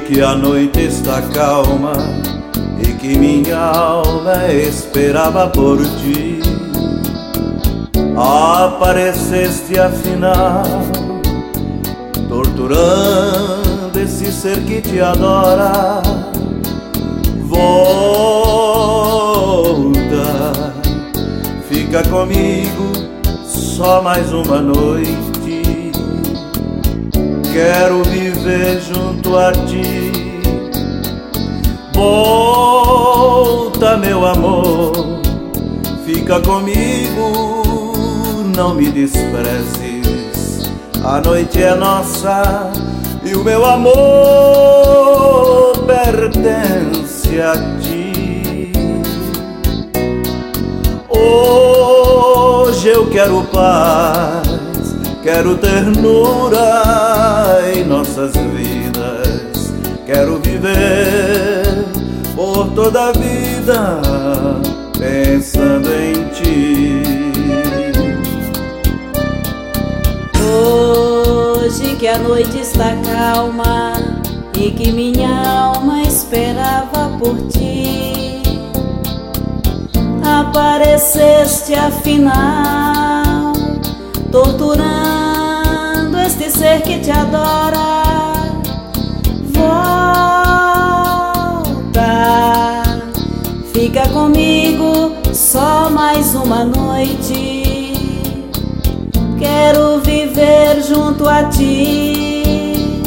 que a noite está calma e que minha alma esperava por ti. Apareceste afinal, torturando esse ser que te adora. Volta, fica comigo só mais uma noite. Quero viver junto a ti. Volta, meu amor, fica comigo, não me desprezes. A noite é nossa e o meu amor pertence a ti. Hoje eu quero paz, quero ternura em nossas vidas. Quero viver por toda a vida pensando em ti. Hoje que a noite está calma e que minha alma esperava por ti, apareceste afinal, torturando este ser que te adora. Volta, fica comigo só mais uma noite. Quero viver junto a ti.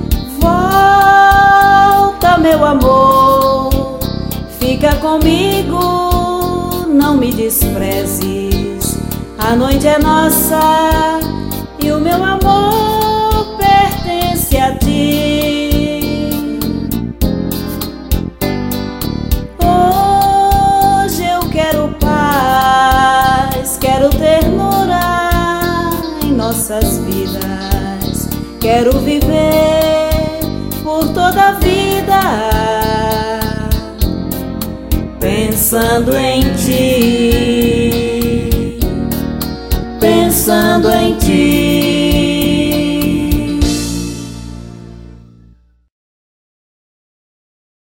Volta, meu amor, fica comigo, não me desprezes. A noite é nossa e o meu amor pertence a ti. Hoje eu quero paz, quero ternura em nossas vidas. Quero viver por toda a vida pensando em ti. Pensando em ti.